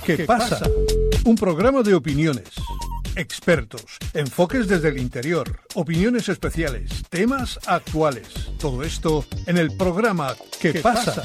¿Qué pasa? Un programa de opiniones, expertos, enfoques desde el interior, opiniones especiales, temas actuales. Todo esto en el programa ¿Qué pasa?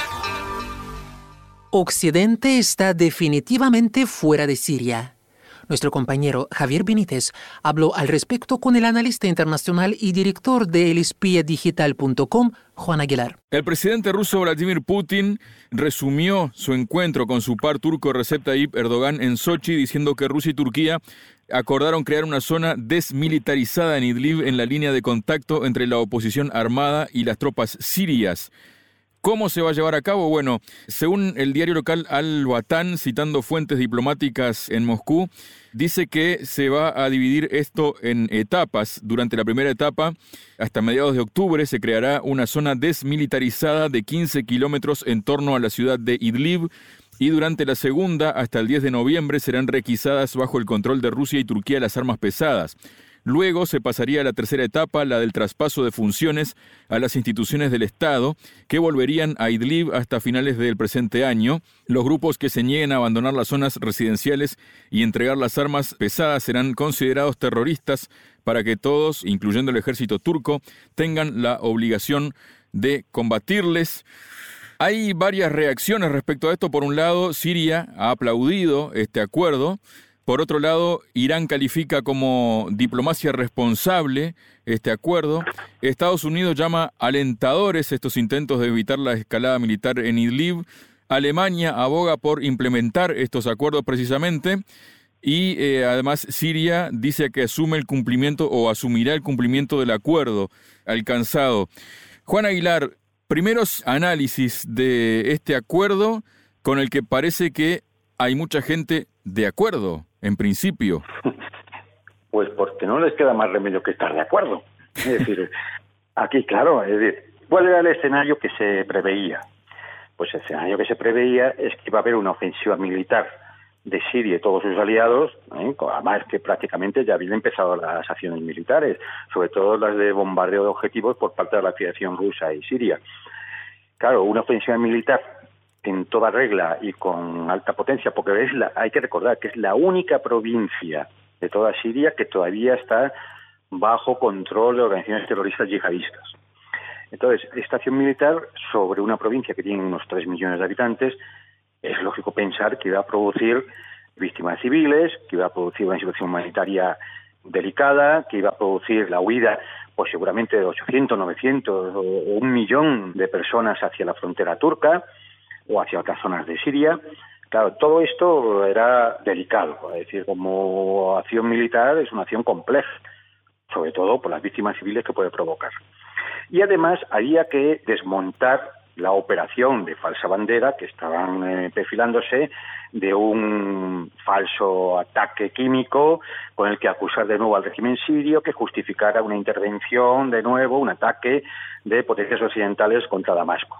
Occidente está definitivamente fuera de Siria. Nuestro compañero Javier Benítez habló al respecto con el analista internacional y director de elespiadigital.com, Juan Aguilar. El presidente ruso Vladimir Putin resumió su encuentro con su par turco Recep Tayyip Erdogan en Sochi diciendo que Rusia y Turquía acordaron crear una zona desmilitarizada en Idlib en la línea de contacto entre la oposición armada y las tropas sirias. ¿Cómo se va a llevar a cabo? Bueno, según el diario local Al-Watan, citando fuentes diplomáticas en Moscú, dice que se va a dividir esto en etapas. Durante la primera etapa, hasta mediados de octubre, se creará una zona desmilitarizada de 15 kilómetros en torno a la ciudad de Idlib, y durante la segunda, hasta el 10 de noviembre, serán requisadas bajo el control de Rusia y Turquía las armas pesadas. Luego se pasaría a la tercera etapa, la del traspaso de funciones a las instituciones del Estado, que volverían a Idlib hasta finales del presente año. Los grupos que se nieguen a abandonar las zonas residenciales y entregar las armas pesadas serán considerados terroristas para que todos, incluyendo el ejército turco, tengan la obligación de combatirles. Hay varias reacciones respecto a esto. Por un lado, Siria ha aplaudido este acuerdo. Por otro lado, Irán califica como diplomacia responsable este acuerdo. Estados Unidos llama alentadores estos intentos de evitar la escalada militar en Idlib. Alemania aboga por implementar estos acuerdos precisamente. Y además Siria dice que asume el cumplimiento o asumirá el cumplimiento del acuerdo alcanzado. Juan Aguilar, primeros análisis de este acuerdo con el que parece que hay mucha gente de acuerdo, en principio. Pues porque no les queda más remedio que estar de acuerdo. Es decir, aquí, claro, ¿cuál era el escenario que se preveía? Pues el escenario que se preveía es que iba a haber una ofensiva militar de Siria y todos sus aliados, además que prácticamente ya habían empezado las acciones militares, sobre todo las de bombardeo de objetivos por parte de la Federación Rusa y Siria. Claro, una ofensiva militar en toda regla y con alta potencia, porque hay que recordar que es la única provincia de toda Siria que todavía está bajo control de organizaciones terroristas yihadistas. Entonces, esta acción militar sobre una provincia que tiene unos 3 millones de habitantes, es lógico pensar que iba a producir víctimas civiles, que iba a producir una situación humanitaria delicada, que iba a producir la huida, pues seguramente de 800, 900 o 1 millón de personas hacia la frontera turca o hacia otras zonas de Siria. Claro, todo esto era delicado, es decir, como acción militar es una acción compleja, sobre todo por las víctimas civiles que puede provocar. Y además había que desmontar la operación de falsa bandera que estaban perfilándose de un falso ataque químico con el que acusar de nuevo al régimen sirio, que justificara una intervención, de nuevo, un ataque de potencias occidentales contra Damasco.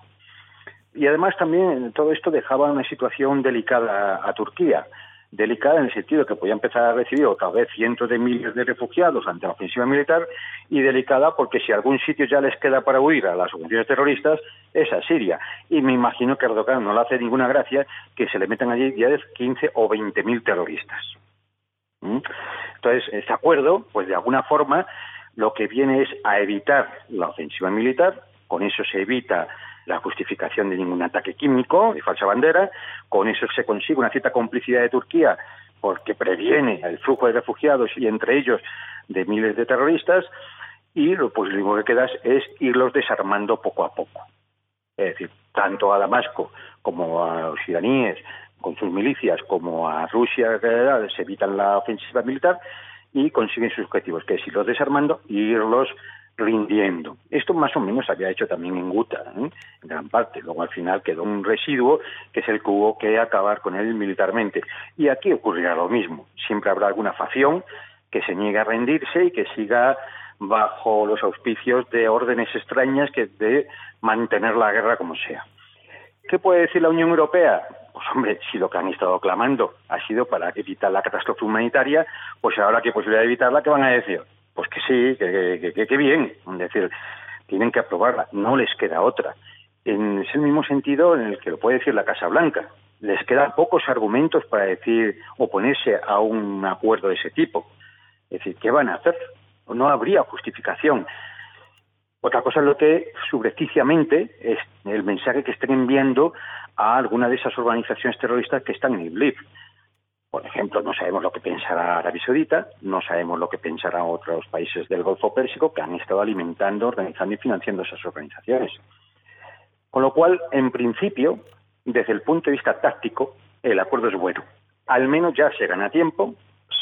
Y además también todo esto dejaba una situación delicada a Turquía, delicada en el sentido de que podía empezar a recibir otra vez cientos de miles de refugiados ante la ofensiva militar, y delicada porque si algún sitio ya les queda para huir a las organizaciones terroristas es a Siria. Y me imagino que Erdogan no le hace ninguna gracia que se le metan allí 10, 15 o 20.000 terroristas. Entonces, este acuerdo, pues de alguna forma, lo que viene es a evitar la ofensiva militar. Con eso se evita la justificación de ningún ataque químico de falsa bandera, con eso se consigue una cierta complicidad de Turquía porque previene el flujo de refugiados y entre ellos de miles de terroristas, y pues lo único que queda es irlos desarmando poco a poco. Es decir, tanto a Damasco como a los iraníes con sus milicias como a Rusia se evitan la ofensiva militar y consiguen sus objetivos, que es irlos desarmando y irlos rindiendo. Esto más o menos se había hecho también en Guta, en gran parte. Luego al final quedó un residuo que es el que hubo que acabar con él militarmente. Y aquí ocurrirá lo mismo. Siempre habrá alguna facción que se niegue a rendirse y que siga bajo los auspicios de órdenes extrañas que de mantener la guerra como sea. ¿Qué puede decir la Unión Europea? Pues hombre, si lo que han estado clamando ha sido para evitar la catástrofe humanitaria, pues ahora que hay posibilidad de evitarla, ¿qué van a decir? Pues que sí, que bien. Es decir, tienen que aprobarla, no les queda otra. Es el mismo sentido en el que lo puede decir la Casa Blanca. les quedan pocos argumentos para decir oponerse a un acuerdo de ese tipo. Es decir, ¿qué van a hacer? No habría justificación. Otra cosa es lo que subrepticiamente es el mensaje que estén enviando a alguna de esas organizaciones terroristas que están en Idlib. Por ejemplo, no sabemos lo que pensará Arabia Saudita, no sabemos lo que pensarán otros países del Golfo Pérsico que han estado alimentando, organizando y financiando esas organizaciones. Con lo cual, en principio, desde el punto de vista táctico, el acuerdo es bueno. Al menos ya se gana tiempo,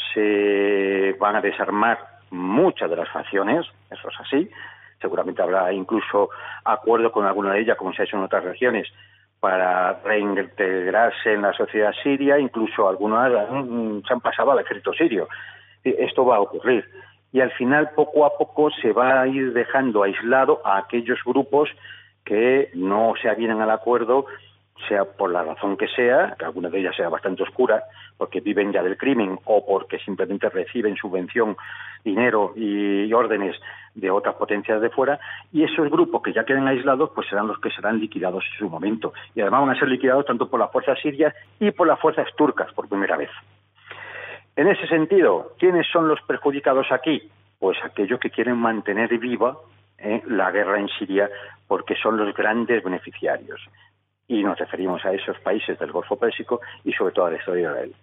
se van a desarmar muchas de las facciones, eso es así. Seguramente habrá incluso acuerdo con alguna de ellas, como se ha hecho en otras regiones, para reintegrarse en la sociedad siria, incluso algunas se han pasado al ejército sirio. Esto va a ocurrir. Y al final, poco a poco, se va a ir dejando aislado a aquellos grupos que no se avienen al acuerdo, sea por la razón que sea, que alguna de ellas sea bastante oscura, porque viven ya del crimen o porque simplemente reciben subvención, dinero y órdenes de otras potencias de fuera, y esos grupos que ya queden aislados pues serán los que serán liquidados en su momento. Y además van a ser liquidados tanto por las fuerzas sirias y por las fuerzas turcas por primera vez. En ese sentido, ¿quiénes son los perjudicados aquí? Pues aquellos que quieren mantener viva la guerra en Siria, porque son los grandes beneficiarios. Y nos referimos a esos países del Golfo Pérsico y sobre todo al Estado de Israel.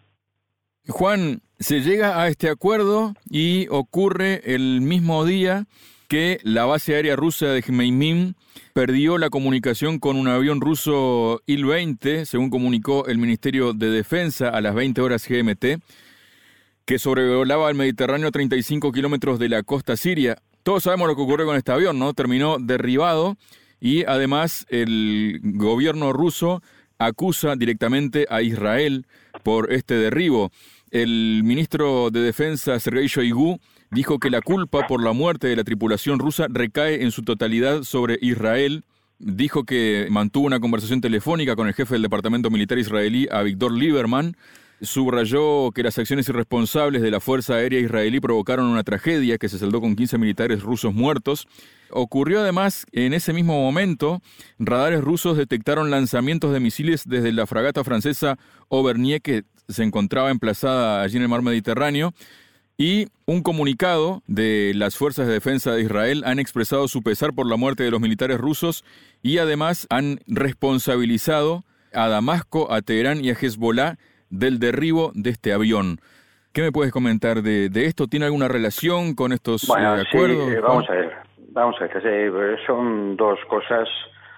Juan, se llega a este acuerdo y ocurre el mismo día que la base aérea rusa de Jmeimim perdió la comunicación con un avión ruso Il-20, según comunicó el Ministerio de Defensa a las 20 horas GMT, que sobrevolaba el Mediterráneo a 35 kilómetros de la costa siria. Todos sabemos lo que ocurrió con este avión, ¿no? Terminó derribado y además el gobierno ruso acusa directamente a Israel por este derribo. El ministro de Defensa, Sergei Shoigu, dijo que la culpa por la muerte de la tripulación rusa recae en su totalidad sobre Israel. Dijo que mantuvo una conversación telefónica con el jefe del Departamento Militar israelí, Avigdor Lieberman. Subrayó que las acciones irresponsables de la Fuerza Aérea Israelí provocaron una tragedia que se saldó con 15 militares rusos muertos. Ocurrió además, en ese mismo momento, radares rusos detectaron lanzamientos de misiles desde la fragata francesa Auvergne, que se encontraba emplazada allí en el mar Mediterráneo, y un comunicado de las Fuerzas de Defensa de Israel han expresado su pesar por la muerte de los militares rusos y además han responsabilizado a Damasco, a Teherán y a Hezbollah del derribo de este avión. ¿Qué me puedes comentar de esto? ¿Tiene alguna relación con estos acuerdos? Sí, vamos a ver. Son dos cosas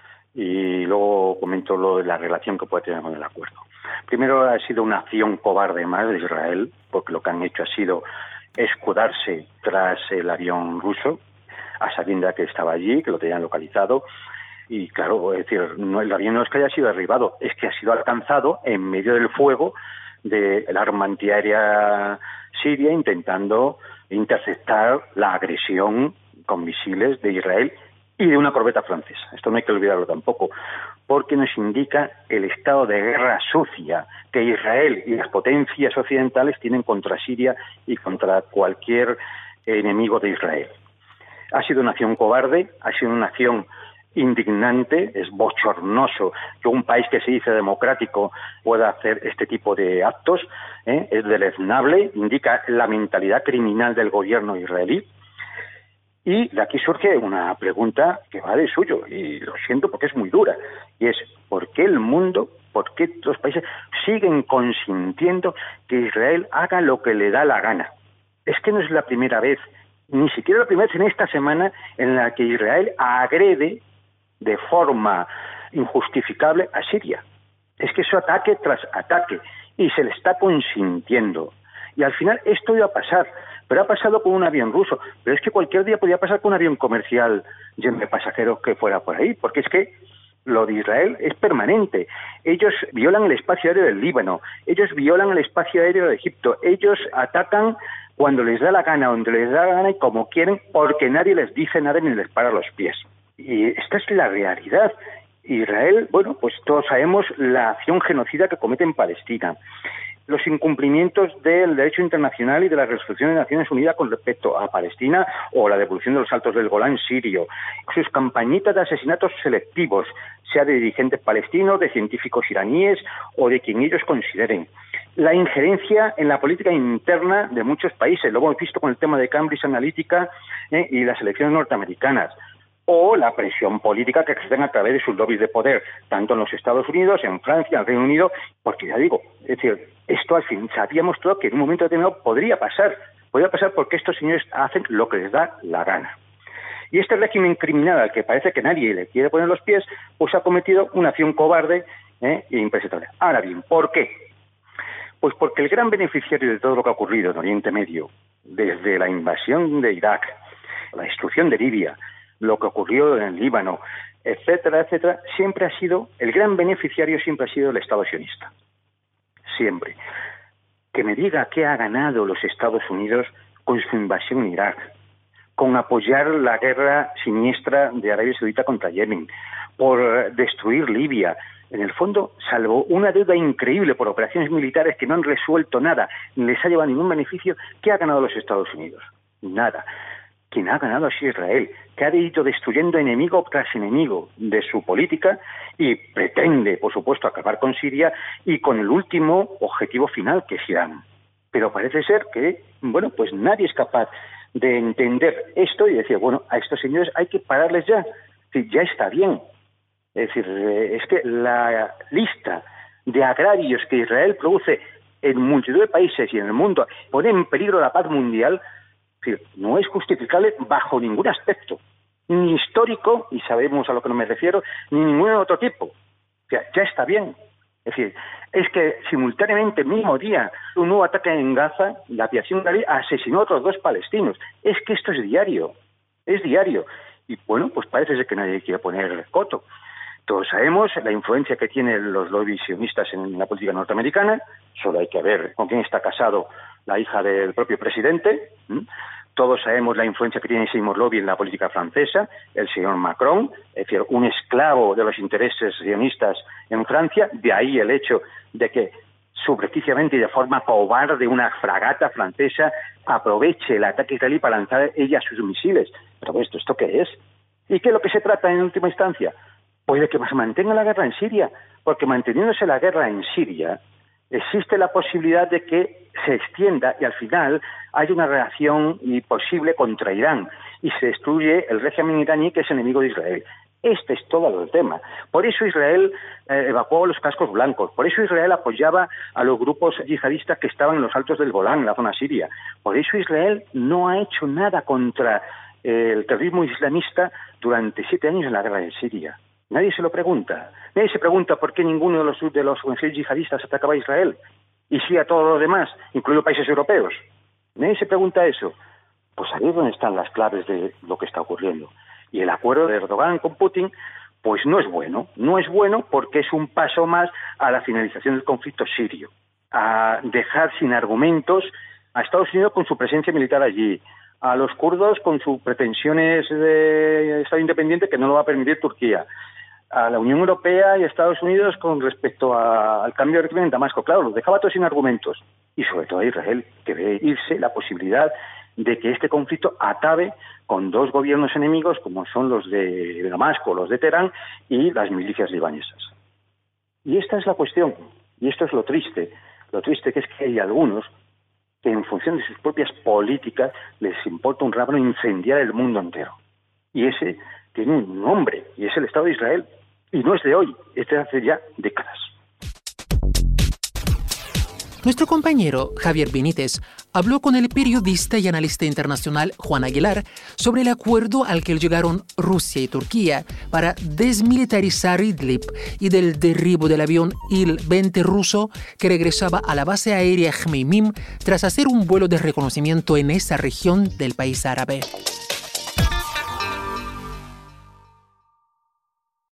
y luego comento lo de la relación que puede tener con el acuerdo. Primero, ha sido una acción cobarde más de Israel, porque lo que han hecho ha sido escudarse tras el avión ruso, a sabiendas que estaba allí, que lo tenían localizado. Y claro, es decir, el avión no es que haya sido derribado, es que ha sido alcanzado en medio del fuego del arma antiaérea siria, intentando interceptar la agresión con misiles de Israel y de una corbeta francesa. Esto no hay que olvidarlo tampoco, porque nos indica el estado de guerra sucia que Israel y las potencias occidentales tienen contra Siria y contra cualquier enemigo de Israel. Ha sido una acción cobarde, ha sido una acción indignante, es bochornoso que un país que se dice democrático pueda hacer este tipo de actos, es deleznable, indica la mentalidad criminal del gobierno israelí. Y de aquí surge una pregunta que va de suyo, y lo siento porque es muy dura, y es ¿por qué el mundo, por qué los países siguen consintiendo que Israel haga lo que le da la gana? Es que no es la primera vez, ni siquiera la primera vez en esta semana en la que Israel agrede de forma injustificable a Siria. Es que eso ataque tras ataque, y se le está consintiendo. Y al final esto iba a pasar, pero ha pasado con un avión ruso, pero es que cualquier día podía pasar con un avión comercial lleno de pasajeros que fuera por ahí, porque es que lo de Israel es permanente. Ellos violan el espacio aéreo del Líbano, ellos violan el espacio aéreo de Egipto, ellos atacan cuando les da la gana, donde les da la gana y como quieren, porque nadie les dice nada ni les para los pies. Y esta es la realidad. Israel, bueno, pues todos sabemos la acción genocida que comete en Palestina, los incumplimientos del derecho internacional y de las resoluciones de Naciones Unidas con respecto a Palestina o la devolución de los Altos del Golán sirio, sus campañitas de asesinatos selectivos, sea de dirigentes palestinos, de científicos iraníes o de quien ellos consideren, la injerencia en la política interna de muchos países, lo hemos visto con el tema de Cambridge Analytica y las elecciones norteamericanas, o la presión política que ejercen a través de sus lobbies de poder, tanto en los Estados Unidos, en Francia, en el Reino Unido, porque ya digo, es decir, esto al fin sabíamos todo que en un momento determinado podría pasar porque estos señores hacen lo que les da la gana. Y este régimen criminal al que parece que nadie le quiere poner los pies, pues ha cometido una acción cobarde e impresentable. Ahora bien, ¿por qué? Pues porque el gran beneficiario de todo lo que ha ocurrido en Oriente Medio, desde la invasión de Irak, la destrucción de Libia, lo que ocurrió en el Líbano, etcétera, etcétera, el gran beneficiario siempre ha sido el Estado sionista. Siempre. Que me diga qué ha ganado los Estados Unidos con su invasión en Irak, con apoyar la guerra siniestra de Arabia Saudita contra Yemen, por destruir Libia. En el fondo, salvo una deuda increíble por operaciones militares que no han resuelto nada, ni les ha llevado ningún beneficio, ¿qué ha ganado los Estados Unidos? Nada. Quien ha ganado es Israel, que ha ido destruyendo enemigo tras enemigo de su política y pretende, por supuesto, acabar con Siria y con el último objetivo final, que es Irán. Pero parece ser que, pues nadie es capaz de entender esto y decir, a estos señores hay que pararles ya. Es decir, ya está bien. Es decir, es que la lista de agravios que Israel produce en multitud de países y en el mundo pone en peligro la paz mundial. Es decir, no es justificable bajo ningún aspecto, ni histórico, y sabemos a lo que no me refiero, ni ningún otro tipo. O sea, ya está bien. Es decir, es que simultáneamente, el mismo día, un nuevo ataque en Gaza, la aviación israelí asesinó a otros 2 palestinos. Es que esto es diario. Y pues parece ser que nadie quiere poner coto. Todos sabemos la influencia que tienen los lobbies sionistas en la política norteamericana. Solo hay que ver con quién está casado la hija del propio presidente. Todos sabemos la influencia que tiene ese mismo lobby en la política francesa, el señor Macron, es decir, un esclavo de los intereses sionistas en Francia. De ahí el hecho de que subrepticiamente y de forma cobarde una fragata francesa aproveche el ataque israelí para lanzar ella sus misiles. Pero ¿esto qué es? ¿Y qué es lo que se trata en última instancia? Pues de que se mantenga la guerra en Siria, porque manteniéndose la guerra en Siria, existe la posibilidad de que se extienda y al final haya una reacción posible contra Irán y se destruye el régimen iraní, que es enemigo de Israel. Este es todo el tema. Por eso Israel evacuó los cascos blancos, por eso Israel apoyaba a los grupos yihadistas que estaban en los Altos del Golán, en la zona siria. Por eso Israel no ha hecho nada contra el terrorismo islamista durante 7 años en la guerra de Siria. Nadie se lo pregunta. Nadie se pregunta por qué ninguno de los organizaciones yihadistas atacaba a Israel y sí a todos los demás, incluidos países europeos. Nadie se pregunta eso. Pues ahí es donde están las claves de lo que está ocurriendo. Y el acuerdo de Erdogan con Putin, pues no es bueno. No es bueno porque es un paso más a la finalización del conflicto sirio, a dejar sin argumentos a Estados Unidos con su presencia militar allí, a los kurdos con sus pretensiones de Estado independiente que no lo va a permitir Turquía, a la Unión Europea y a Estados Unidos con respecto al cambio de régimen en Damasco. Claro, los dejaba todos sin argumentos. Y sobre todo a Israel, que ve irse la posibilidad de que este conflicto acabe con 2 gobiernos enemigos como son los de Damasco, los de Teherán y las milicias libanesas. Y esta es la cuestión, y esto es lo triste que es que hay algunos que en función de sus propias políticas les importa un rábano incendiar el mundo entero. Y ese tiene un nombre, y es el Estado de Israel. Y no es de hoy, es de hace ya décadas. Nuestro compañero Javier Benítez habló con el periodista y analista internacional Juan Aguilar sobre el acuerdo al que llegaron Rusia y Turquía para desmilitarizar Idlib y del derribo del avión Il-20 ruso que regresaba a la base aérea Jmeimim tras hacer un vuelo de reconocimiento en esa región del país árabe.